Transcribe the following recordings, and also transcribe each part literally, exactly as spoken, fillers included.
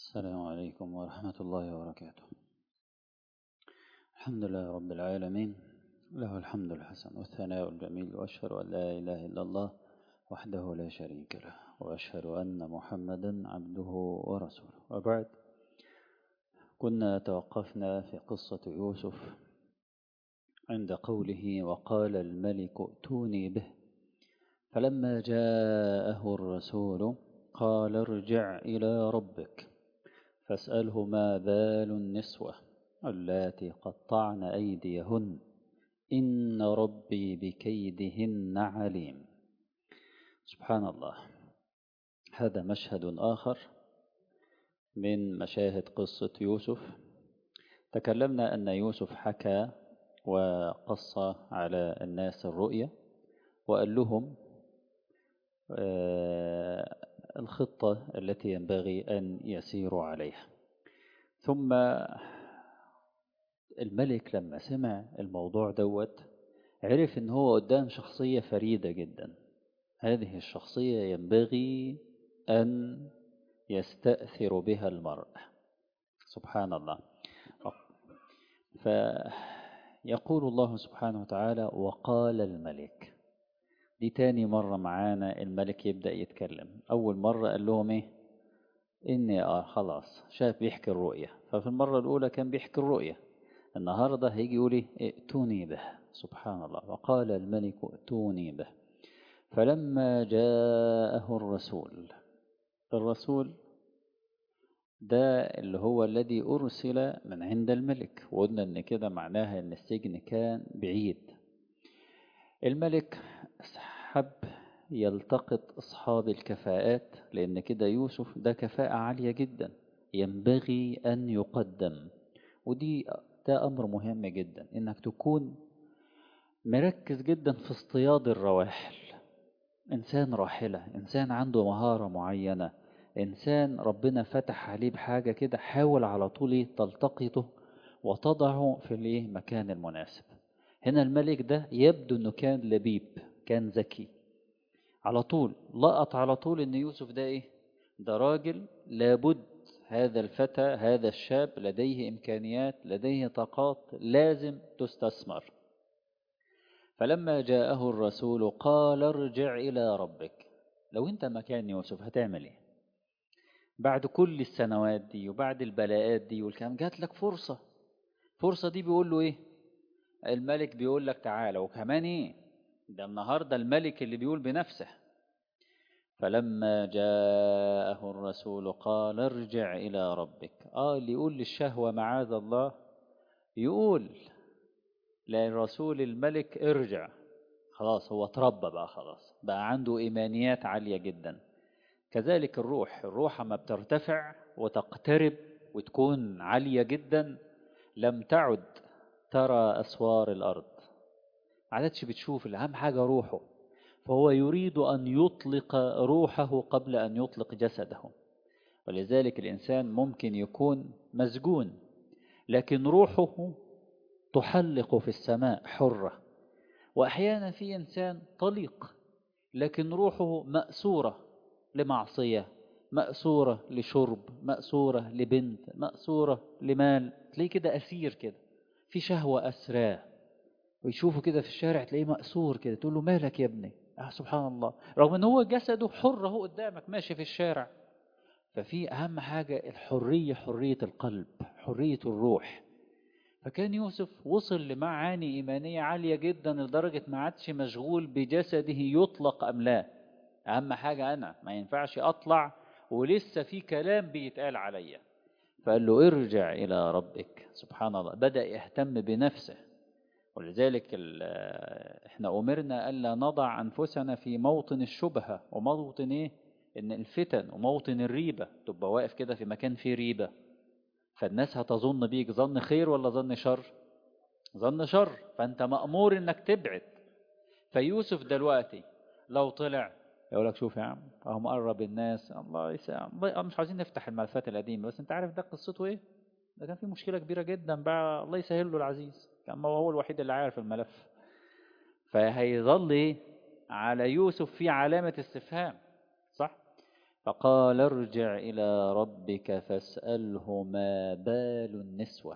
السلام عليكم ورحمة الله وبركاته. الحمد لله رب العالمين، له الحمد الحسن والثناء الجميل، وأشهد أن لا إله إلا الله وحده لا شريك له، وأشهد أن محمدا عبده ورسوله. وبعد، كنا توقفنا في قصة يوسف عند قوله: وقال الملك ائتوني به، فلما جاءه الرسول قال ارجع إلى ربك فاسأله ما بال النسوة اللاتي قطعن أيديهن إن ربي بكيدهن عليم. سبحان الله، هذا مشهد آخر من مشاهد قصة يوسف. تكلمنا أن يوسف حكى وقص على الناس الرؤية وقال لهم الخطة التي ينبغي أن يسيروا عليها. ثم الملك لما سمع الموضوع دوت عرف ان هو قدام شخصية فريدة جدا. هذه الشخصية ينبغي أن يستأثر بها المرء. سبحان الله. فيقول الله سبحانه وتعالى: وقال الملك. دي تاني مرة معانا الملك يبدأ يتكلم. أول مرة قال لهم إيه؟ إني آه خلاص شاف بيحكي الرؤية. ففي المرة الأولى كان بيحكي الرؤية، النهاردة هيجي يقول ائتوني به. سبحان الله. وقال الملك ائتوني به فلما جاءه الرسول. الرسول ده اللي هو الذي أرسل من عند الملك، وقلنا إن كده معناها إن السجن كان بعيد. الملك حب يلتقط أصحاب الكفاءات، لأن كده يوسف ده كفاءة عالية جدا ينبغي أن يقدم. ودي ده أمر مهم جدا، إنك تكون مركز جدا في اصطياد الرواحل. إنسان راحلة، إنسان عنده مهارة معينة، إنسان ربنا فتح عليه بحاجة كده، حاول على طول تلتقطه وتضعه في المكان المناسب. هنا الملك ده يبدو أنه كان لبيب، كان ذكي، على طول لقط على طول إن يوسف ده إيه؟ ده راجل لابد، هذا الفتى هذا الشاب لديه إمكانيات، لديه طاقات لازم تستثمر. فلما جاءه الرسول قال ارجع إلى ربك. لو أنت مكان يوسف هتعمل إيه؟ بعد كل السنوات دي وبعد البلاءات دي والكلام، جات لك فرصة. فرصة دي بيقول له إيه؟ الملك بيقول لك تعالى، وكمان إيه؟ ده النهاردة الملك اللي بيقول بنفسه. فلما جاءه الرسول قال ارجع إلى ربك. آه اللي يقول للشهوة معاذ الله يقول للرسول الملك ارجع. خلاص هو تربى بقى، خلاص بقى عنده إيمانيات عالية جدا. كذلك الروح، الروح اما بترتفع وتقترب وتكون عالية جدا لم تعد ترى أسوار الأرض، عادتش بتشوف. الأهم حاجة روحه، فهو يريد أن يطلق روحه قبل أن يطلق جسده. ولذلك الإنسان ممكن يكون مسجون لكن روحه تحلق في السماء حرة. وأحيانا في إنسان طليق لكن روحه مأسورة لمعصية، مأسورة لشرب، مأسورة لبنت، مأسورة لمال. تلاقيه كده أسير كده في شهوة أسراه، ويشوفه كده في الشارع تلاقيه مأسور كده، تقول له مالك يا ابني؟ آه سبحان الله، رغم ان هو جسده حر اهو قدامك ماشي في الشارع. ففي أهم حاجة الحرية، حرية القلب، حرية الروح. فكان يوسف وصل لمعاني إيمانية عالية جدا لدرجة ما عادش مشغول بجسده يطلق أم لا. أهم حاجة أنا ما ينفعش أطلع ولسه في كلام بيتقال عليا. فقال له ارجع إلى ربك. سبحان الله، بدأ يهتم بنفسه. ولذلك احنا أمرنا ألا نضع أنفسنا في موطن الشبهة وموطن إيه؟ إن الفتن وموطن الريبة. تبقى واقف كده في مكان فيه ريبة، فالناس هتظن بيك ظن خير ولا ظن شر؟ ظن شر، فأنت مأمور إنك تبعد. فيوسف دلوقتي لو طلع يقول لك شوف يا عم اهو مقرب الناس، الله يسلم، مش عايزين نفتح الملفات القديمة، بس انت عارف ده قصته ايه؟ ده كان في مشكلة كبيرة جدا بقى، الله يسهل له العزيز، كان هو الوحيد اللي عارف الملف. فهيظل ايه على يوسف في علامة استفهام، صح؟ فقال ارجع إلى ربك فاسأله ما بال النسوة.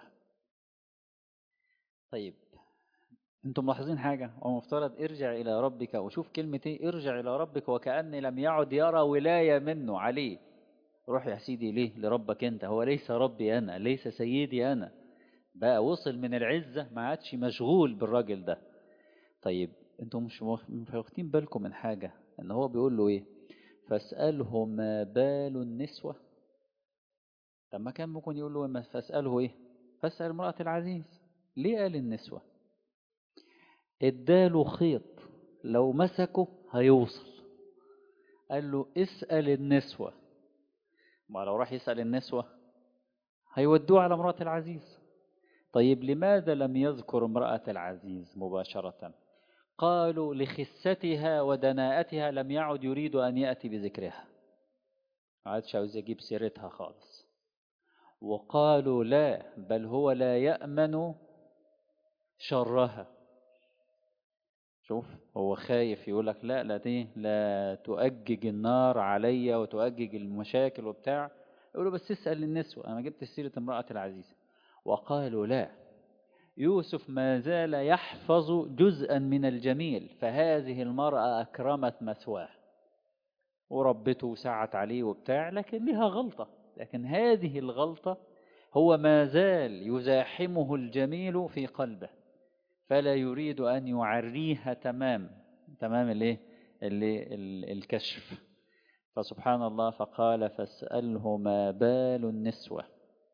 طيب انتم ملاحظين حاجة؟ هو مفترض ارجع إلى ربك، وشوف كلمة ايه ارجع إلى ربك، وكأن لم يعد يرى ولاية منه عليه. روح يا سيدي ليه لربك انت، هو ليس ربي أنا، ليس سيدي أنا. بقى وصل من العزة ما عادش مشغول بالراجل ده. طيب انتم مش واخدين بالكم من حاجة؟ ان هو بيقول له ايه؟ فاسأله ما بال النسوة. طب ما كان ممكن يقول له فاسأله ايه؟ فاسأل امرأة العزيز. ليه قال النسوة؟ اداله خيط لو مسكه هيوصل. قال له اسأل النسوة. ما لو راح يسأل النسوة هيودوه على امرأة العزيز. طيب لماذا لم يذكر امرأة العزيز مباشرة؟ قالوا لخستها ودناءتها لم يعد يريد أن يأتي بذكرها، ما عادش عاوز يجيب سيرتها خالص. وقالوا لا، بل هو لا يأمن شرها. شوف هو خايف، يقول لك لا لا دي لا تؤجج النار عليا وتؤجج المشاكل وبتاع. يقولوا بس اسأل النسوة، أنا ما جبت سيرة امرأة العزيز. وقالوا لا، يوسف ما زال يحفظ جزءا من الجميل، فهذه المرأة أكرمت مثواه وربته وسعت عليه وبتاع، لكن لها غلطة. لكن هذه الغلطة هو ما زال يزاحمه الجميل في قلبه، فلا يريد أن يعريها تمام تمام الايه اللي الكشف. فسبحان الله، فقال فاسأله ما بال النسوة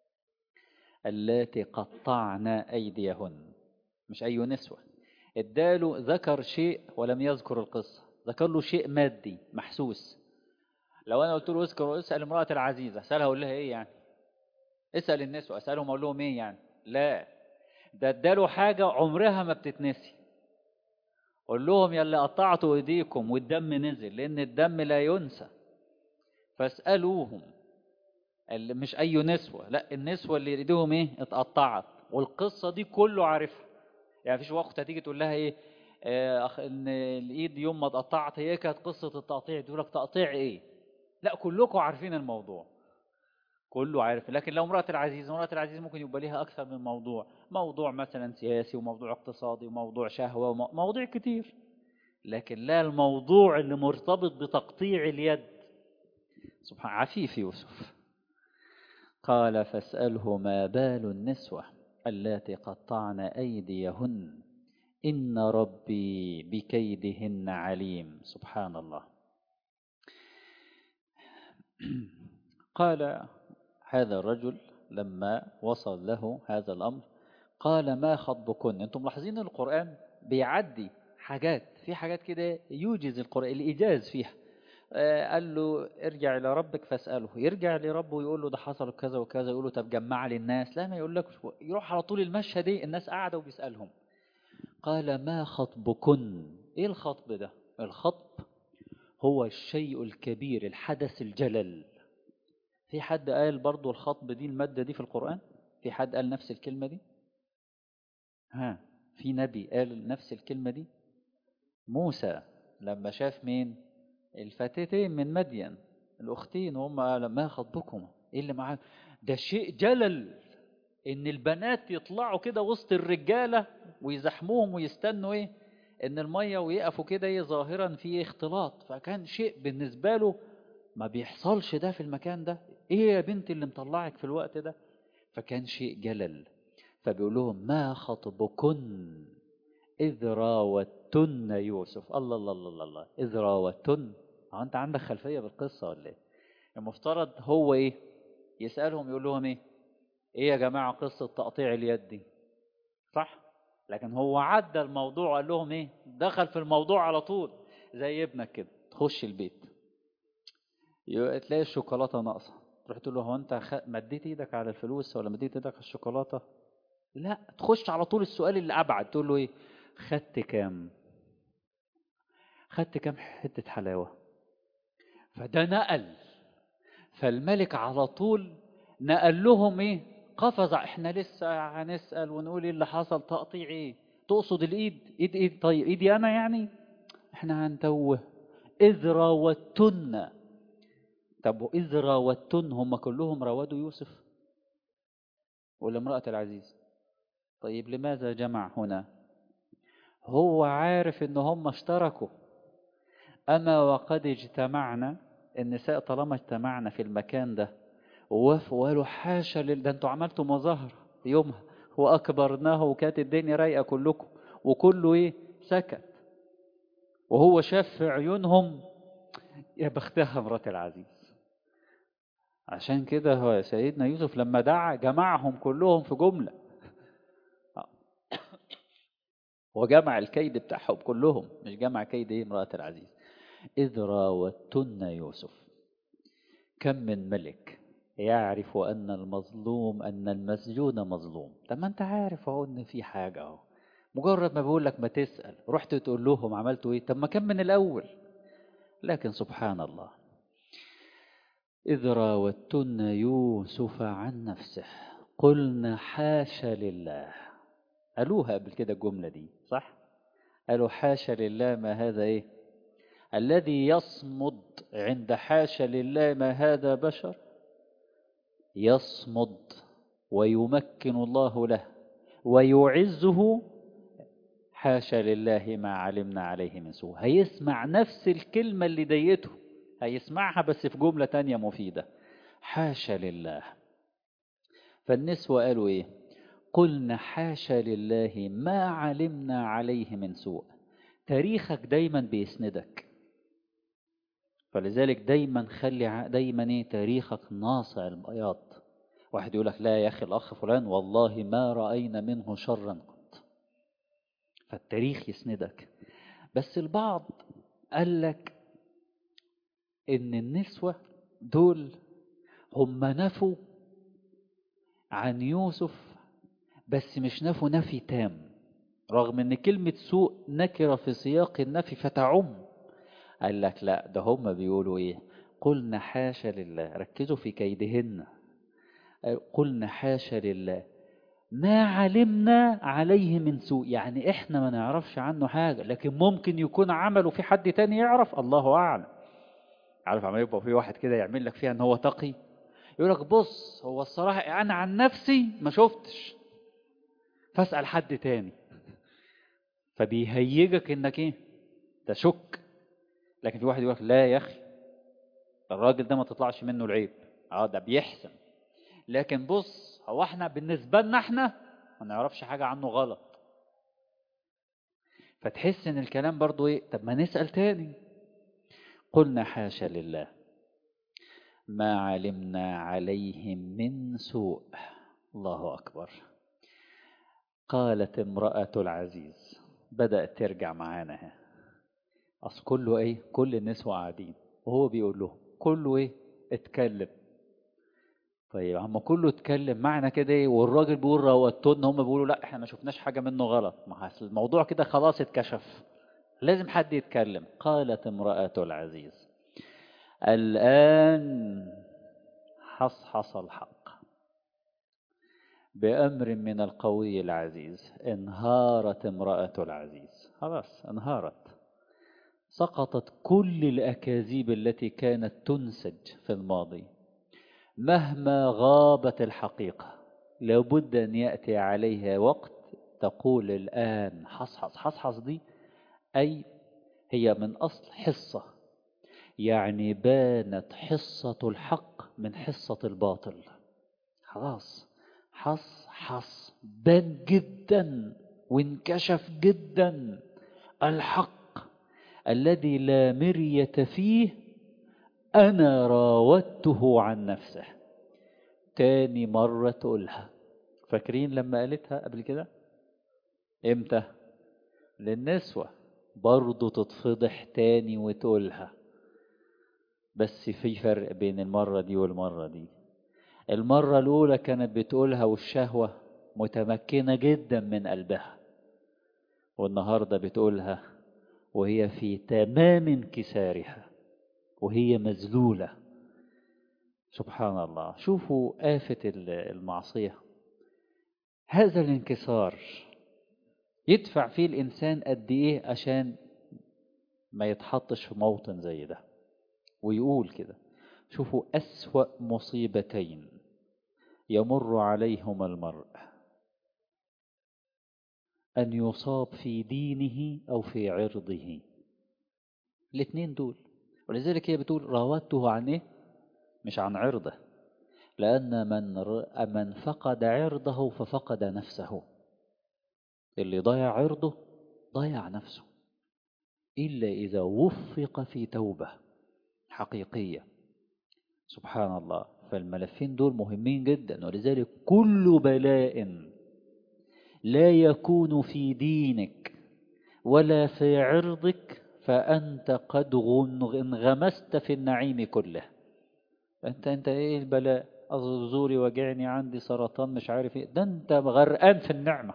اللاتي قطعن أيديهن. مش أي نسوة، اداله ذكر شيء ولم يذكر القصة، ذكر له شيء مادي محسوس. لو أنا قلت له اذكر اسأل امرأة العزيز، أسألها أقول لها إيه يعني؟ اسأل النسوة أسألهم أقول لهم إيه يعني؟ لا، ده اداله حاجة عمرها ما بتتنسي. قول لهم يا اللي قطعتوا ايديكم والدم نزل، لان الدم لا ينسى، فاسألوهم. اللي مش اي نسوة، لا النسوة اللي ايديهم ايه اتقطعت، والقصة دي كله عارفها. يعني مفيش وقت هتيجي تقول لها ايه آه أخ ان الايد يوم ما اتقطعت هي كانت قصة التقطيع، تقول لك تقطيع ايه؟ لا كلكم عارفين الموضوع، كله عارف. لكن لو امرأة العزيز، امرأة العزيز ممكن يبقى ليها اكثر من موضوع، موضوع مثلا سياسي وموضوع اقتصادي وموضوع شهوة وموضوع كتير، لكن لا الموضوع اللي مرتبط بتقطيع اليد. سبحان عفيف يوسف. قال فاسأله ما بال النسوة اللاتي قطعن أيديهن إن ربي بكيدهن عليم. سبحان الله. قال هذا الرجل لما وصل له هذا الأمر قال ما خطبكن. انتم ملاحظين القرآن بيعدي حاجات، في حاجات كده يوجز القرآن الإيجاز فيها. قال له ارجع إلى ربك فاسأله، يرجع لربه ويقول له ده حصل كذا وكذا، يقول له طب جمع لي الناس، لا ما يقول لك، يروح على طول المشهد ايه الناس قاعدة وبيسألهم. قال ما خطبكن. ايه الخطب ده؟ الخطب هو الشيء الكبير، الحدث الجلل. في حد قال برضو الخطب دي المادة دي في القرآن؟ في حد قال نفس الكلمة دي؟ ها، في نبي قال نفس الكلمة دي؟ موسى لما شاف مين؟ الفتاتين من مدين، الأختين، وهم قال ما خطبكم؟ ايه اللي معاك؟ ده شيء جلل ان البنات يطلعوا كده وسط الرجالة ويزحموهم ويستنوا ايه ان المية ويقفوا كده ايه ظاهرا في اختلاط. فكان شيء بالنسبة له ما بيحصلش ده في المكان ده، ايه يا بنت اللي مطلعك في الوقت ده؟ فكان شيء جلل. فبيقول لهم ما خطبكن إذ راوتن يوسف. الله الله الله الله، إذ راوتن. هو أنت عندك خلفية بالقصة ولا إيه؟ المفترض هو إيه؟ يسألهم يقول لهم إيه؟ إيه يا جماعة قصة تقطيع اليد دي؟ صح؟ لكن هو عدى الموضوع قال لهم إيه؟ دخل في الموضوع على طول، زي ابنك كده تخش البيت تلاقي الشوكولاتة ناقصة، تروح تقول له هو أنت خ... مديت إيدك على الفلوس ولا مديت إيدك على الشوكولاتة؟ لا، تخش على طول السؤال اللي أبعد، تقول له إيه؟ خدت كام؟ خدت كام حتة حلاوة؟ فده نقل. فالملك على طول نقل لهم ايه؟ قفز. احنا لسه هنسأل ونقول ايه اللي حصل، تقطيع ايه؟ تقصد الايد؟ ايد ايد طيب ايدي انا يعني؟ احنا هنتوه. اذ راوتن طب وإذ راوتن هم كلهم راودوا يوسف ولا امرأة العزيز؟ طيب لماذا جمع هنا؟ هو عارف ان هم اشتركوا. أما وقد اجتمعنا، النساء طالما اجتمعنا في المكان ده ووافقوا وقالوا حاشا لل ده انتوا عملتوا مظاهر يومها وأكبرناه وكانت الدنيا رايقة كلكم وكله ايه سكت، وهو شاف في عيونهم يا بختها مرات العزيز. عشان كده هو سيدنا يوسف لما دعا جمعهم كلهم في جملة، وجمع الكيد بتاعهم كلهم، مش جمع كيد ايه امرأة العزيز. إذ راوتن يوسف. كم من ملك يعرف أن المظلوم أن المسجون مظلوم. طب ما أنت عارف أهو إن في حاجة أهو، مجرد ما بقول لك ما تسأل رحت تقول لهم عملتوا إيه؟ طب ما كان من الأول. لكن سبحان الله، إذ راوتن يوسف عن نفسه قلنا حاشا لله. قالوها قبل كده الجملة دي صح؟ قالوا حاشا لله ما هذا إيه؟ الذي يصمد عند حاشا لله ما هذا بشر يصمد ويمكن الله له ويعزه. حاشا لله ما علمنا عليه من سوء. هيسمع نفس الكلمة اللي ديته، هيسمعها بس في جملة تانية مفيدة، حاشا لله. فالنسوة قالوا ايه؟ قلنا حاشا لله ما علمنا عليه من سوء. تاريخك دايما بيسندك، فلذلك دايما خلي دايما ايه تاريخك ناصع البياض. واحد يقول لك لا يا اخي الاخ فلان والله ما رأينا منه شرا قط، فالتاريخ يسندك. بس البعض قال لك ان النسوة دول هم نفوا عن يوسف، بس مش نفوا نفي تام، رغم ان كلمة سوء نكرة في سياق النفي فتعم. قال لك لا، ده هم بيقولوا ايه؟ قلنا حاشا لله. ركزوا في كيدهن. قلنا حاشا لله ما علمنا عليه من سوء، يعني احنا ما نعرفش عنه حاجة، لكن ممكن يكون عمله في حد تاني يعرف، الله اعلم. عارف عمال يبقى في واحد كده يعمل لك فيها ان هو تقي، يقول لك بص هو الصراحة انا عن نفسي ما شفتش فاسأل حد تاني، فبيهيجك انك ايه تشك. لكن في واحد يقول لك لا يا اخي الراجل ده ما تطلعش منه العيب، اه ده بيحسن، لكن بص هو احنا بالنسبة لنا احنا ما نعرفش حاجة عنه غلط. فتحس ان الكلام برضو ايه، طب ما نسأل تاني. قلنا حاشا لله ما علمنا عليهم من سوء. الله أكبر. قالت امرأة العزيز، بدأت ترجع معانا. أصل كله ايه، كل النسوة قاعدين وهو بيقول له كله ايه اتكلم. طيب عم كله اتكلم معنى كده ايه، والراجل بيقول راوتون هم بيقولوا لا احنا ما شفناش حاجة منه غلط، ما أصل الموضوع كده خلاص اتكشف، لازم حد يتكلم. قالت امرأة العزيز الآن حصحص الحق بأمر من القوي العزيز. انهارت امرأة العزيز، خلاص انهارت، سقطت كل الأكاذيب التي كانت تنسج في الماضي. مهما غابت الحقيقة لابد أن يأتي عليها وقت تقول الآن حصحص. حصحص دي أي هي من أصل حصة، يعني بانت حصة الحق من حصة الباطل. خلاص حص حص بان جدا وانكشف جدا الحق الذي لا مرية فيه. أنا راودته عن نفسه. تاني مرة تقولها. فاكرين لما قالتها قبل كده امتى؟ للنسوة برضو تتفضح تاني وتقولها، بس في فرق بين المرة دي والمرة دي. المرة الأولى كانت بتقولها والشهوة متمكنة جدا من قلبها، والنهاردة بتقولها وهي في تمام انكسارها وهي مذلولة. سبحان الله. شوفوا آفة المعصية، هذا الانكسار يدفع فيه الإنسان قد إيه عشان ما يتحطش في موطن زي ده ويقول كده شوفوا أسوأ مصيبتين يمر عليهما المرء، أن يصاب في دينه أو في عرضه. الاثنين دول. ولذلك هي بتقول راودته عن إيه؟ مش عن عرضه، لأن من ر- من فقد عرضه ففقد نفسه. اللي ضيع عرضه ضيع نفسه، إلا إذا وفق في توبة حقيقية. سبحان الله. فالملفين دول مهمين جدا. ولذلك كل بلاء لا يكون في دينك ولا في عرضك فأنت قد غن- انغمست في النعيم كله. انت انت ايه البلاء؟ أصل زوري وجعني، عندي سرطان، مش عارف ايه، ده انت غرقان في النعمة.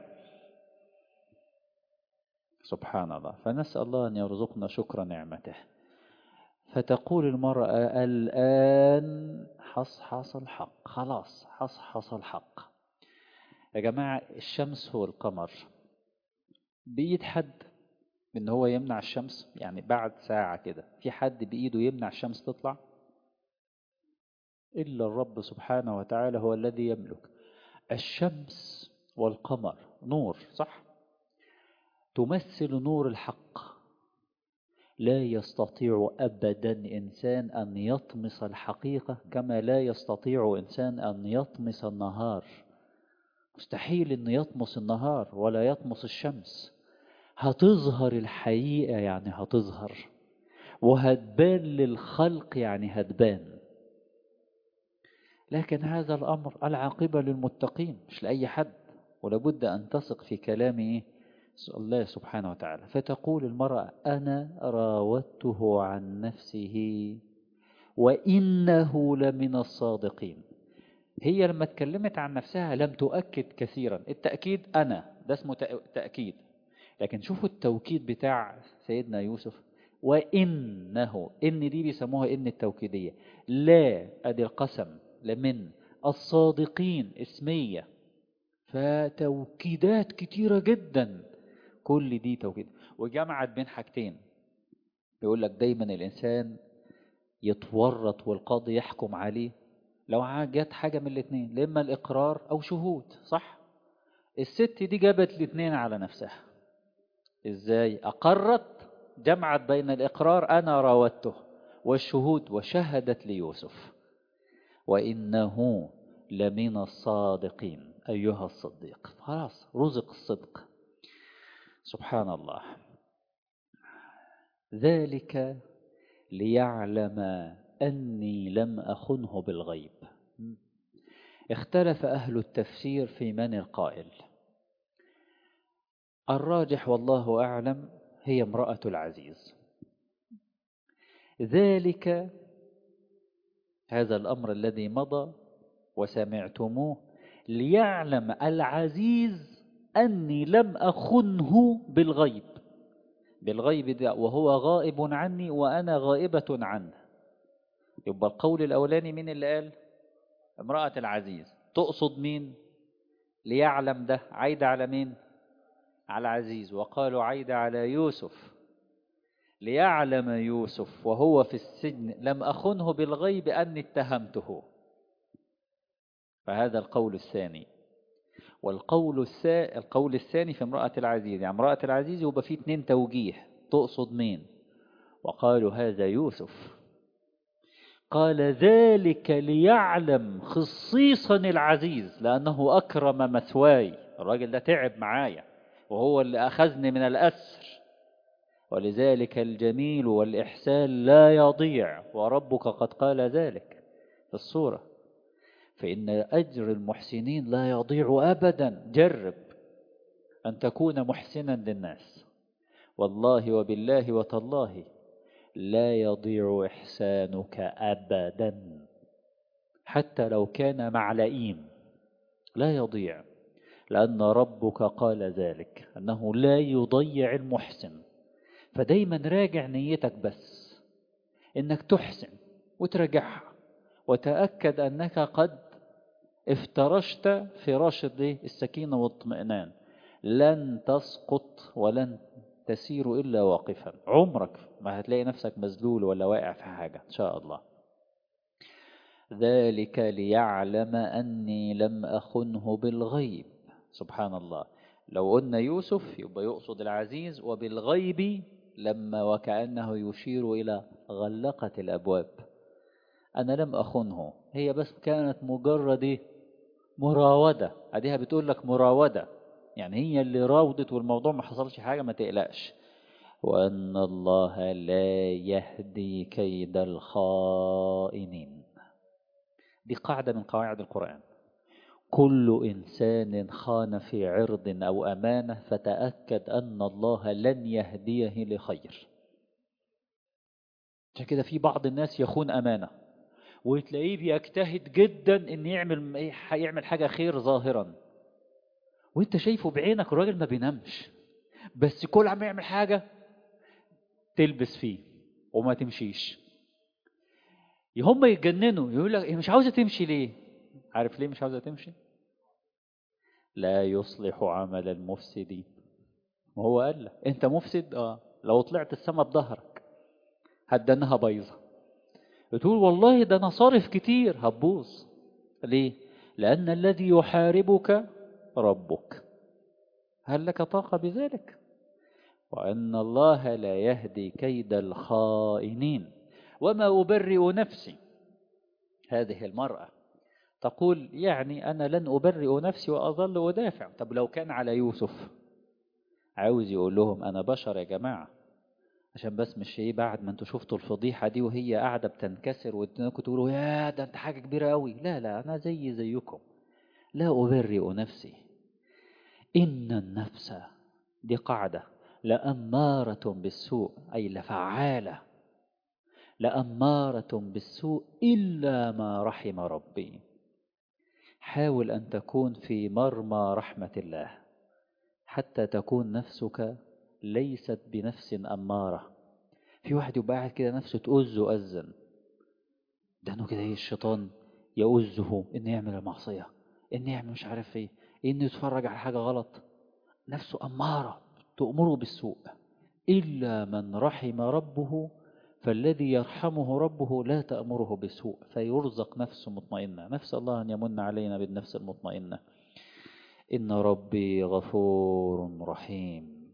سبحان الله. فنسأل الله أن يرزقنا شكر نعمته. فتقول المرأة الآن حصحص الحق، خلاص حصحص الحق. يا جماعة الشمس والقمر بإيد حد إن هو يمنع الشمس؟ يعني بعد ساعة كده في حد بإيده يمنع الشمس تطلع؟ إلا الرب سبحانه وتعالى هو الذي يملك. الشمس والقمر نور، صح؟ تمثل نور الحق. لا يستطيع أبدا إنسان أن يطمس الحقيقة كما لا يستطيع إنسان أن يطمس النهار. مستحيل أن يطمس النهار ولا يطمس الشمس. هتظهر الحقيقة يعني هتظهر، وهتبان للخلق يعني هتبان. لكن هذا الأمر العاقبة للمتقين مش لأي حد. ولابد أن تثق في كلام إيه؟ الله سبحانه وتعالى. فتقول المرأة أنا راودته عن نفسه وإنه لمن الصادقين. هي لما اتكلمت عن نفسها لم تؤكد كثيرا. التأكيد أنا ده اسمه تأكيد. لكن شوفوا التوكيد بتاع سيدنا يوسف، وإنه، إن دي بيسموها إن التوكيدية. لا أدي القسم، لمن الصادقين اسمية. فتوكيدات كتيرة جدا، كل دي توكيد. وجمعت بين حاجتين. بيقول لك دايما الإنسان يتورط والقاضي يحكم عليه لو جت حاجة من الاثنين، لإما الإقرار أو شهود، صح؟ الست دي جابت الاثنين على نفسها. إزاي؟ أقرت، جمعت بين الإقرار أنا راودته والشهود، وشهدت ليوسف وإنه لمن الصادقين أيها الصديق. خلاص رزق الصدق. سبحان الله. ذلك ليعلم أني لم أخنه بالغيب. اختلف أهل التفسير في من القائل. الراجح والله أعلم هي امرأة العزيز. ذلك هذا الأمر الذي مضى وسمعتموه ليعلم العزيز أني لم أخنه بالغيب. بالغيب ده وهو غائب عني وأنا غائبة عنه. يبقى القول الأولاني مين اللي قال؟ امرأة العزيز. تقصد مين؟ ليعلم ده عايدة على مين؟ على العزيز. وقالوا عايدة على يوسف. ليعلم يوسف وهو في السجن لم أخنه بالغيب أني اتهمته. فهذا القول الثاني. والقول الثا... القول الثاني في امرأة العزيز، يعني امرأة العزيز يبقى فيه اتنين توجيه. تقصد مين؟ وقالوا هذا يوسف. قال ذلك ليعلم خصيصا العزيز لأنه أكرم مثواي. الراجل ده تعب معايا وهو اللي أخذني من الأسر. ولذلك الجميل والإحسان لا يضيع، وربك قد قال ذلك في السورة. فإن أجر المحسنين لا يضيع أبدا. جرب أن تكون محسنا للناس، والله وبالله وتالله لا يضيع إحسانك أبدا، حتى لو كان مع لئيم لا يضيع. لأن ربك قال ذلك أنه لا يضيع المحسن. فدايما راجع نيتك بس إنك تحسن وترجعها، وتأكد أنك قد افترشت فراش السكينة والاطمئنان. لن تسقط ولن تسير إلا واقفا. عمرك ما هتلاقي نفسك مذلول ولا واقع في حاجة إن شاء الله. ذلك ليعلم أني لم أخنه بالغيب. سبحان الله. لو قلنا يوسف يبقى يقصد العزيز، وبالغيب لما وكأنه يشير إلى غلقة الأبواب. أنا لم أخنه، هي بس كانت مجرد إيه؟ مراودة. أديها بتقول لك مراودة، يعني هي اللي راودت والموضوع ما حصلش حاجة، ما تقلقش. وأن الله لا يهدي كيد الخائنين. دي قاعدة من قواعد القرآن. كل إنسان خان في عرض أو أمانة فتأكد أن الله لن يهديه لخير. عشان كده في بعض الناس يخون أمانة وتلاقيه بيجتهد جدا إن يعمل يعمل حاجة خير ظاهرا، وانت شايفه بعينك الراجل ما بينامش، بس كل عم يعمل حاجة تلبس فيه وما تمشيش. هم يتجننوا يقول لك مش عاوزة تمشي ليه؟ عارف ليه مش عاوزة تمشي؟ لا يصلح عمل المفسدين. وهو قال لك انت مفسد، اه لو طلعت السما بظهرك هتدنها بايظه. بتقول والله ده انا صارف كتير، هتبوظ. ليه؟ لان الذي يحاربك ربك. هل لك طاقه بذلك؟ وان الله لا يهدي كيد الخائنين. وما ابرئ نفسي. هذه المراه تقول يعني انا لن ابرئ نفسي واظل ادافع. طب لو كان على يوسف، عاوز يقول لهم انا بشر يا جماعه، عشان بس مش ايه بعد ما انتوا شفتوا الفضيحة دي وهي قاعدة بتنكسر وانتوا تقولوا يا ده انت حاجة كبيرة قوي. لا لا، انا زي زيكم، لا أبرئ نفسي. إن النفس، دي قاعدة، لأمارة بالسوء أي لفعالة، لأمارة بالسوء إلا ما رحم ربي. حاول أن تكون في مرمى رحمة الله حتى تكون نفسك ليست بنفس أمارة. في واحد يبقى قاعد كده نفسه تؤذ وأذن، ده انه كده ايه الشيطان يؤذه انه يعمل المعصية، انه يعمل مش عارف ايه، انه يتفرج على حاجة غلط، نفسه أمارة تؤمره بالسوء. إلا من رحم ربه، فالذي يرحمه ربه لا تأمره بالسوء فيرزق نفسه مطمئنة. نفس الله أن يمن علينا بالنفس المطمئنة. إن ربي غفور رحيم.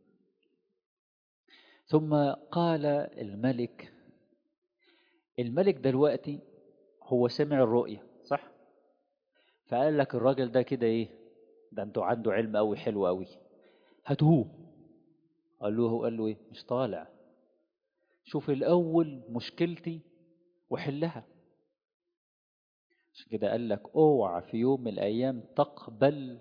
ثم قال الملك، الملك دلوقتي هو سمع الرؤية صح؟ فقال لك الراجل ده كده ايه، ده انتوا عنده علم قوي حلو قوي، هاتوه. قال له قال له ايه مش طالع، شوف الاول مشكلتي وحلها. عشان كده قال لك اوعى في يوم من الايام تقبل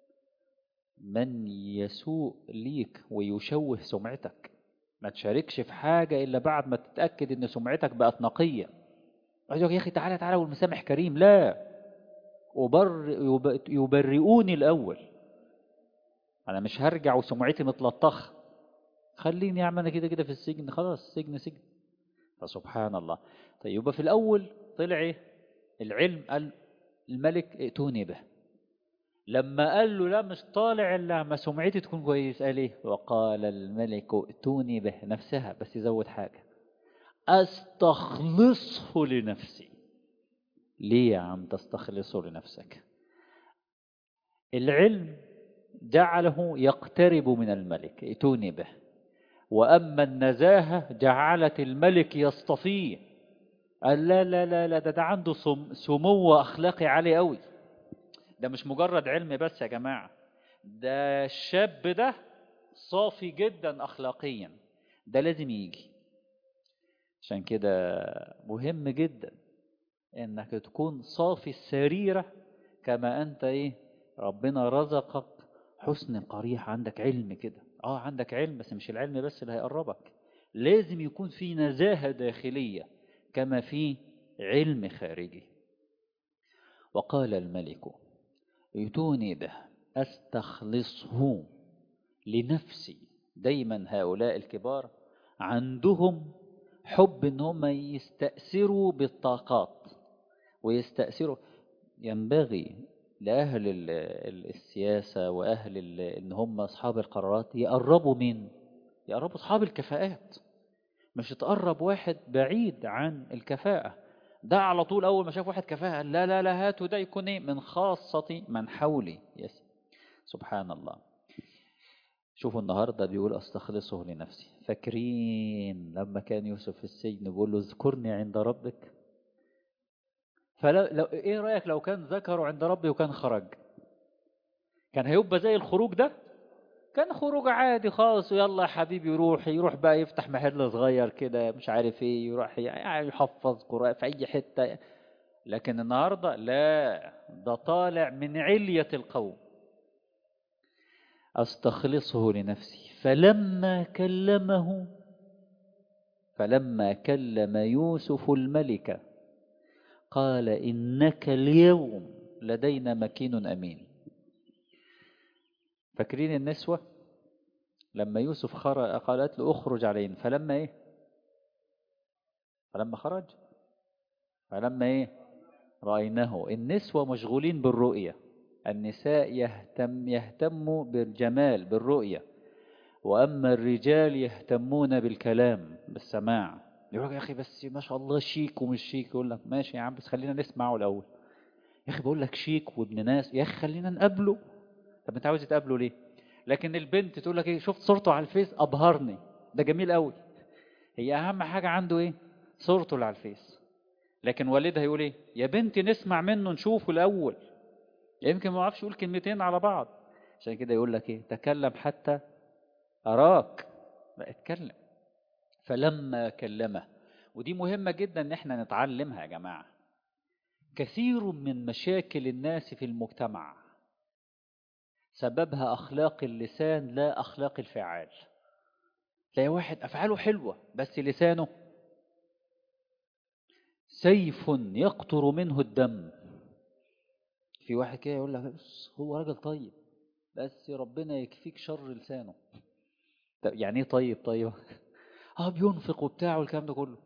من يسوء ليك ويشوه سمعتك. ما تشاركش في حاجة الا بعد ما تتأكد ان سمعتك بقت نقية. قال يا اخي تعالى تعالى والمسامح كريم، لا، وبر يبرئوني الاول. انا مش هرجع وسمعتي متلطخه، خليني اعمل انا كده كده في السجن، خلاص سجن سجن. فسبحان الله. طيب يبقى في الاول طلع ايه العلم؟ قال الملك ائتوني به. لما قال له لا مش طالع الا ما سمعتي تكون كويس، قال ايه؟ وقال الملك ائتوني به نفسها، بس يزود حاجه، استخلصه لنفسي. ليه يا عم تستخلصه لنفسك؟ العلم جعله يقترب من الملك، ائتوني به. وأما النزاهة جعلت الملك يصطفيه. قال لا لا لا لا، ده, ده عنده سمو أخلاقي عالي قوي. ده مش مجرد علم بس يا جماعة، ده الشاب ده صافي جدا أخلاقيا، ده لازم يجي. عشان كده مهم جدا انك تكون صافي السريرة، كما انت ايه ربنا رزقك حسن قريح، عندك علم كده، اه عندك علم بس مش العلم بس اللي هيقربك، لازم يكون في نزاهة داخلية كما في علم خارجي. وقال الملك ائتوني به استخلصه لنفسي. دايما هؤلاء الكبار عندهم حب ان هم يستأثروا بالطاقات ويستأثروا. ينبغي لأهل السياسة وأهل إن هم أصحاب القرارات يقربوا من يقربوا أصحاب الكفاءات، مش تقرب واحد بعيد عن الكفاءة. ده على طول أول ما شاف واحد كفاءة لا لا لا هاتوا ده يكون إيه من خاصة من حولي. يس سبحان الله. شوفوا النهاردة بيقول أستخلصه لنفسي. فاكرين لما كان يوسف في السجن بيقول له اذكرني عند ربك؟ فلو لو إيه رأيك لو كان ذكره عند ربي وكان خرج، كان هيبقى زي الخروج ده؟ كان خروج عادي خالص، ويلا يا حبيبي يروح يروح بقى يفتح محل صغير كده مش عارف ايه، يروح يعني يحفظ قرآن في أي حتة. لكن النهاردة لا، ده طالع من علية القوم. أستخلصه لنفسي فلما كلمه فلما كلم يوسف الملك قال إنك اليوم لدينا مكين أمين. فاكرين النسوة لما يوسف خرج قالت له اخرج علينا، فلما ايه فلما خرج فلما ايه رأيناه. النسوة مشغولين بالرؤية، النساء يهتم يهتموا بالجمال بالرؤية، وأما الرجال يهتمون بالكلام بالسماع. يقول لك يا أخي بس ما شاء الله شيك ومش شيك، يقول لك ماشي يا عم بس خلينا نسمعه الأول. يا أخي بقول لك شيك وابن ناس، يا أخي خلينا نقابله. طب أنت عاوز تقابله ليه؟ لكن البنت تقول لك إيه شفت صورته على الفيس أبهرني، ده جميل قوي. هي أهم حاجة عنده إيه؟ صورته اللي على الفيس. لكن والدها يقول إيه؟ يا بنتي نسمع منه نشوفه الأول، يمكن ما يعرفش يقول كلمتين على بعض. عشان كده يقول لك إيه؟ تكلم حتى أراك، لا اتكلم. فلما كلمه، ودي مهمة جدا ان احنا نتعلمها يا جماعة. كثير من مشاكل الناس في المجتمع سببها أخلاق اللسان لا أخلاق الفعال. تلاقي واحد أفعاله حلوة بس لسانه سيف يقطر منه الدم. في واحد كده يقول لك بس هو راجل طيب بس ربنا يكفيك شر لسانه. طب يعني ايه طيب طيب؟ اه بينفق وبتاع والكلام ده كله.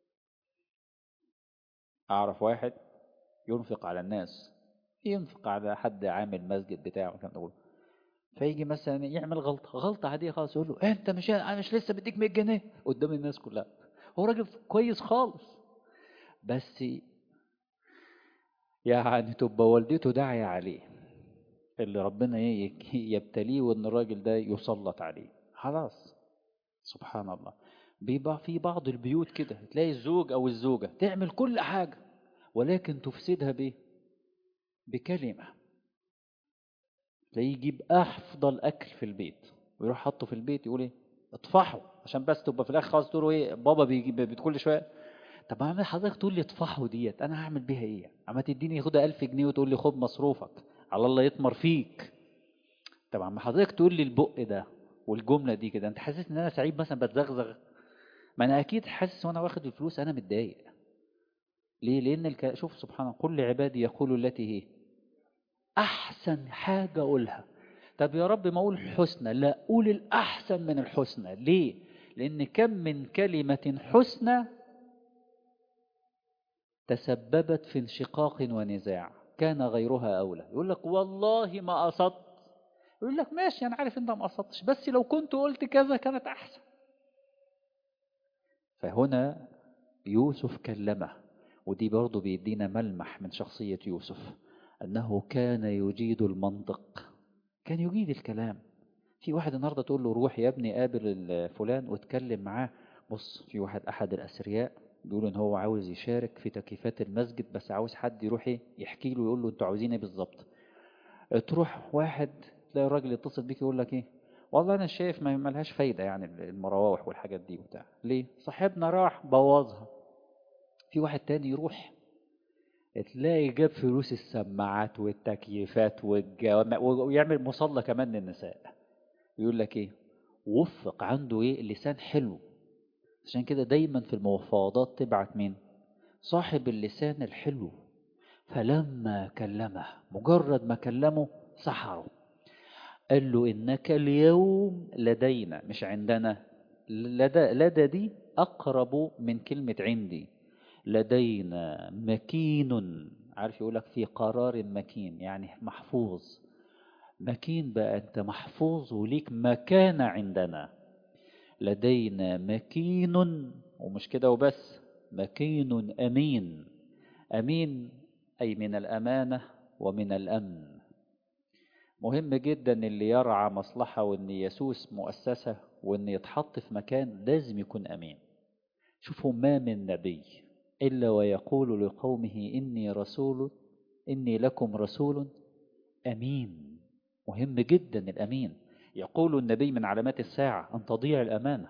أعرف واحد ينفق على الناس، ينفق على حد عامل مسجد بتاعه والكلام ده كله، فيجي مثلا يعمل غلطة غلطة عادية خالص يقول له إيه انت مش انا مش لسه بديك مية جنيه قدام الناس كلها. هو راجل كويس خالص بس يعني تبقى والدته داعية عليه، اللي ربنا يبتليه وان الراجل ده يسلط عليه خلاص. سبحان الله. بيبقى في بعض البيوت كده تلاقي الزوج او الزوجة تعمل كل حاجة ولكن تفسدها بايه؟ بكلمة. تلاقيه يجيب افضل اكل في البيت ويروح حاطه في البيت يقول ايه اطفحه، عشان بس تبقى في الاخر خالص تقول له ايه بابا بيجي بيت كل شويه. طب اعمل حضرتك تقول لي اطفحه ديت انا هعمل بيها ايه؟ اما تديني خدها ألف جنيه وتقول لي خد مصروفك على الله يطمر فيك. طب اما حضرتك تقول لي البق ده والجمله دي كده انت حاسس ان انا سعيد مثلا بتزغزغ؟ ما انا اكيد حاسس وانا واخد الفلوس انا متضايق. ليه؟ لان الك... شوف سبحان الله كل عبادي يقولوا التي هي احسن حاجه اقولها. طب يا رب ما اقول الحسنى، لا قول الاحسن من الحسنى. ليه؟ لان كم من كلمه حسنى تسببت في انشقاق ونزاع كان غيرها اولى. يقول لك والله ما قصدت، يقول لك ماشي انا عارف انت ما قصدتش بس لو كنت قلت كذا كانت احسن. فهنا يوسف كلمه، ودي برضو بيدينا ملمح من شخصيه يوسف انه كان يجيد المنطق، كان يجيد الكلام. في واحد النهارده تقول له روح يا ابني قابل فلان واتكلم معاه. بص في واحد احد الاثرياء بيقول ان هو عاوز يشارك في تكييفات المسجد بس عاوز حد يروح ايه يحكي له يقول له انتوا عاوزين ايه بالظبط. تروح واحد تلاقي الراجل يتصل بيك يقول لك ايه والله انا شايف ما ملهاش فايده يعني المراوح والحاجات دي وبتاع، ليه صاحبنا راح بوظها. في واحد تاني يروح تلاقي جاب فلوس السماعات والتكييفات والجوامع ويعمل مصلى كمان للنساء. يقول لك ايه وفق عنده ايه اللسان حلو. عشان كده دايما في المفاوضات تبعت مين؟ صاحب اللسان الحلو. فلما كلمه مجرد ما كلمه سحره. قال له إنك اليوم لدينا مش عندنا. لدى, لدى دي أقرب من كلمة عندي. لدينا مكين، عارف يقولك في قرار مكين يعني محفوظ. مكين بقى أنت محفوظ وليك مكانة عندنا. لدينا مكين، ومش كده وبس، مكين أمين. أمين أي من الأمانة ومن الأمن. مهم جدا اللي يرعى مصلحة وإن يسوس مؤسسة وإن يتحط في مكان لازم يكون أمين. شوفوا ما من نبي إلا ويقول لقومه إني رسول إني لكم رسول أمين. مهم جدا الأمين. يقول النبي من علامات الساعة أن تضيع الأمانة.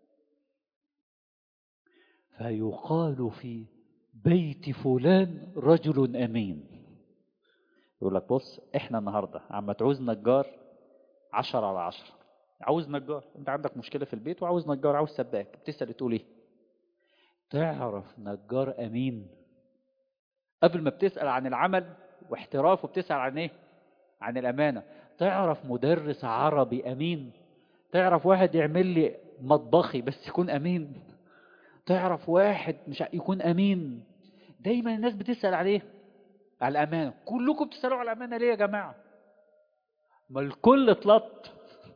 فيقال في بيت فلان رجل أمين. يقول لك بص احنا النهاردة عم تعوز نجار عشرة على عشرة. عاوز نجار، انت عندك مشكلة في البيت وعاوز نجار، عاوز سباك، بتسأل تقول ايه؟ تعرف نجار أمين؟ قبل ما بتسأل عن العمل واحترافه بتسأل عن ايه؟ عن الأمانة. تعرف مدرس عربي أمين؟ تعرف واحد يعمل لي مطبخي بس يكون أمين؟ تعرف واحد مش يكون أمين؟ دايما الناس بتسأل عليه على الأمانة. كلكم بتسألوا على الأمانة ليه يا جماعة؟ ما الكل اتلط،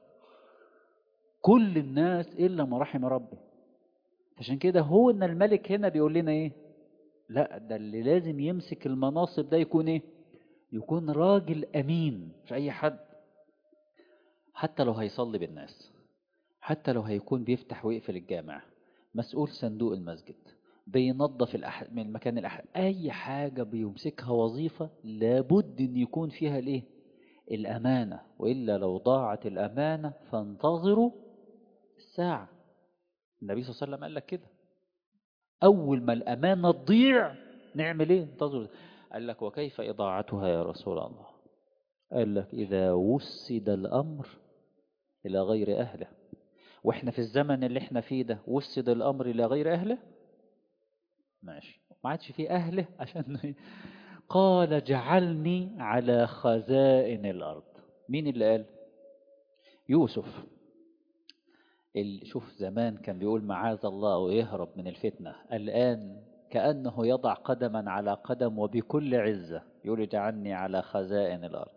كل الناس إلا ما رحم ربي. عشان كده هو ان الملك هنا بيقول لنا ايه؟ لا ده اللي لازم يمسك المناصب ده يكون ايه؟ يكون راجل امين. مش اي حد، حتى لو هيصلي بالناس، حتى لو هيكون بيفتح ويقفل الجامع، مسؤول صندوق المسجد، بينظف الأح... من المكان الأح... اي حاجة بيمسكها وظيفة لابد ان يكون فيها الايه؟ الامانة. والا لو ضاعت الامانة فانتظروا الساعة. النبي صلى الله عليه وسلم قال لك كده، أول ما الأمانة تضيع نعمل إيه؟ انتظر. قال لك وكيف إضاعتها يا رسول الله؟ قال لك إذا وسد الأمر إلى غير أهله. وإحنا في الزمن اللي إحنا فيه ده وسد الأمر إلى غير أهله، ماشي، ما عادش فيه أهله. عشان قال جعلني على خزائن الأرض. مين اللي قال؟ يوسف. اللي شوف زمان كان بيقول معاذ الله ويهرب من الفتنة، الآن كأنه يضع قدما على قدم وبكل عزة يقول جعلني على خزائن الأرض.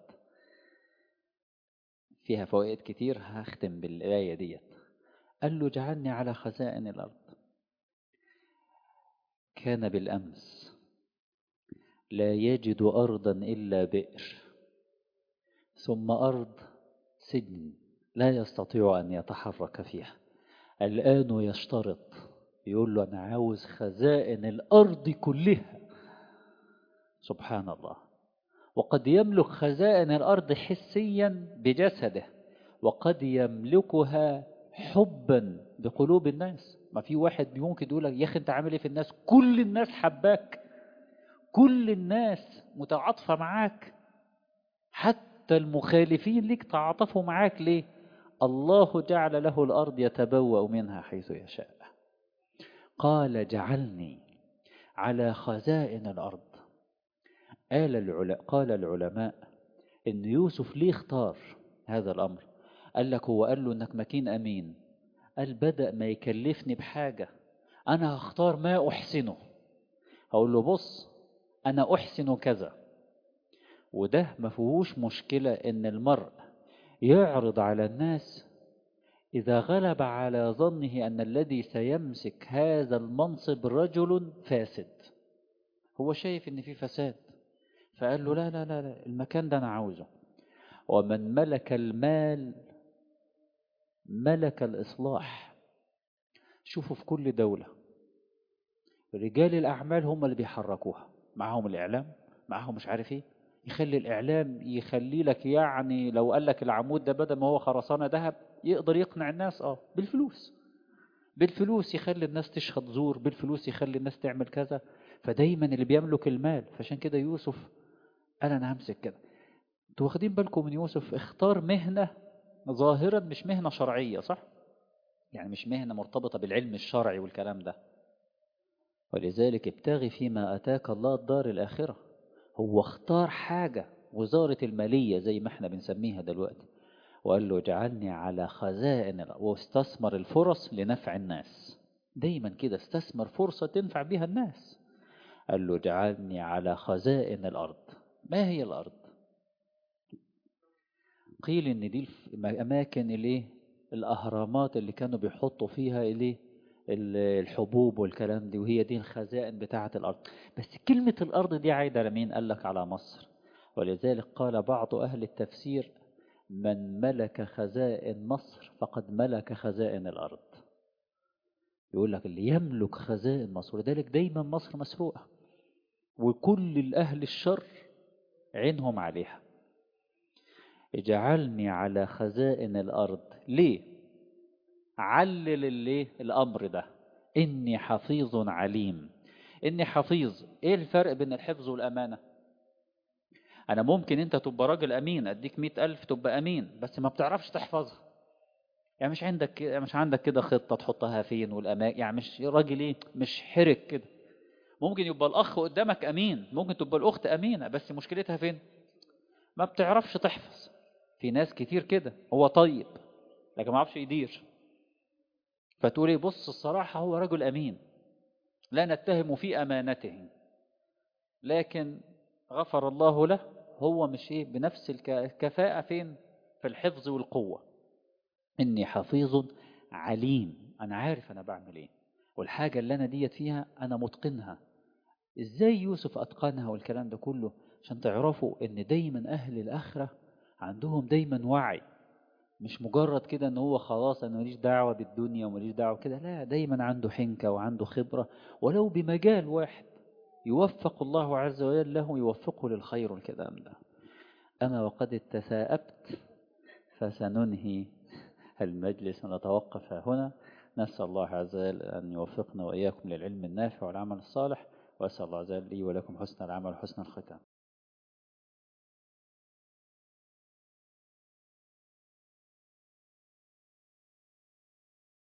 فيها فوائد كتير، هختم بالآية ديت. قال له جعلني على خزائن الأرض. كان بالأمس لا يجد أرضا إلا بئر، ثم أرض سجن لا يستطيع أن يتحرك فيها. الآن يشترط، يقول له أنا عاوز خزائن الأرض كلها. سبحان الله. وقد يملك خزائن الأرض حسيا بجسده، وقد يملكها حبا بقلوب الناس. ما في واحد ممكن يقول لك يا أخي أنت عامل إيه في الناس؟ كل الناس حباك، كل الناس متعاطفة معاك، حتى المخالفين لك تعاطفوا معاك. ليه؟ الله جعل له الأرض يتبوأ منها حيث يشاء. قال جعلني على خزائن الأرض. قال العلماء قال العلماء إن يوسف ليه اختار هذا الأمر؟ قال لك هو قال له إنك مكين أمين. قال بدأ ما يكلفني بحاجة، أنا هختار ما أحسنه. هقول له بص أنا أحسن كذا، وده ما فيهوش مشكلة إن المرء يعرض على الناس إذا غلب على ظنه أن الذي سيمسك هذا المنصب رجل فاسد. هو شايف إن في فساد، فقال له لا لا لا, لا المكان ده أنا عاوزه. ومن ملك المال ملك الإصلاح. شوفوا في كل دولة رجال الأعمال هم اللي بيحركوها، معهم الإعلام، معهم مش عارف إيه. يخلي الإعلام يخلي لك، يعني لو قال لك العمود ده بدل ما هو خرسانة ذهب يقدر يقنع الناس اه بالفلوس. بالفلوس يخلي الناس تشهد زور، بالفلوس يخلي الناس تعمل كذا. فدايما اللي بيملك المال. فعشان كده يوسف قال أنا همسك كده. انتوا واخدين بالكم من يوسف؟ اختار مهنة ظاهرا مش مهنة شرعية، صح؟ يعني مش مهنة مرتبطة بالعلم الشرعي والكلام ده. ولذلك ابتغي فيما أتاك الله الدار الآخرة. هو اختار حاجة وزارة المالية زي ما احنا بنسميها دلوقتي، وقال له اجعلني على خزائن الأرض. واستثمر الفرص لنفع الناس. دايما كده استثمر فرصة تنفع بها الناس. قال له اجعلني على خزائن الأرض. ما هي الأرض؟ قيل ان دي الأماكن اللي الأهرامات اللي كانوا بيحطوا فيها اللي الحبوب والكلام دي، وهي دي الخزائن بتاعة الأرض. بس كلمة الأرض دي عايدة لمين؟ قال لك على مصر. ولذلك قال بعض أهل التفسير: من ملك خزائن مصر فقد ملك خزائن الأرض. يقول لك اللي يملك خزائن مصر، ولذلك دايما مصر مسروقة، وكل الأهل الشر عينهم عليها. اجعلني على خزائن الأرض. ليه؟ علل اللي الأمر ده: إني حفيظ عليم. إني حفيظ. إيه الفرق بين الحفظ والأمانة؟ أنا ممكن أنت تبقى راجل أمين، أديك مئة ألف تبقى أمين، بس ما بتعرفش تحفظها. يعني مش عندك مش عندك كده خطة تحطها فين والأماكن، يعني مش راجل إيه، مش حرك كده. ممكن يبقى الأخ قدامك أمين، ممكن تبقى الأخت أمينة، بس مشكلتها فين؟ ما بتعرفش تحفظ. في ناس كتير كده، هو طيب لكن ما عرفش يدير. فتقول ايه؟ بص الصراحة هو رجل أمين، لا نتهم في أمانته، لكن غفر الله له، هو مش ايه بنفس الكفاءة فين؟ في الحفظ والقوة. إني حفيظ عليم، أنا عارف أنا بعمل ايه، والحاجة اللي أنا ديت فيها أنا متقنها. إزاي يوسف أتقنها والكلام ده كله؟ عشان تعرفوا إن دايما أهل الآخرة عندهم دايما وعي، مش مجرد كده ان هو خلاص انا ماليش دعوة بالدنيا وماليش دعوة كده، لا، دايما عنده حنكة وعنده خبرة، ولو بمجال واحد يوفق الله عز وجل له، يوفقه للخير والكلام ده. أما وقد تثاءبت فسننهي المجلس ونتوقف هنا. نسأل الله عز وجل أن يوفقنا وإياكم للعلم النافع والعمل الصالح، وأسأل الله عز وجل لي ولكم حسن العمل وحسن الختام.